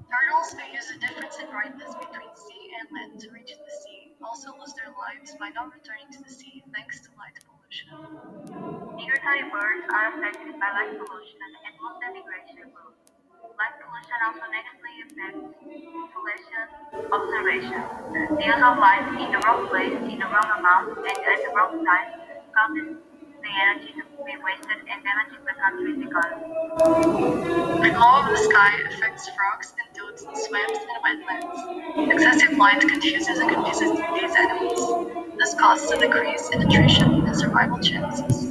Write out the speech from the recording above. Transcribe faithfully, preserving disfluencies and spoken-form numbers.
Turtles who use the difference in brightness between sea and land to reach the sea also lose their lives by not returning to the sea thanks to light pollution. Migratory birds are affected by light pollution and lose their migration route. Light pollution also negatively affects population observation. The use of light in the wrong place, in the wrong amount, and at the wrong time causes the energy to be wasted and damages the country's economy. The glow of the sky affects frogs and toads in swamps and wetlands. Excessive light confuses and confuses these animals. This causes a decrease in nutrition and survival chances.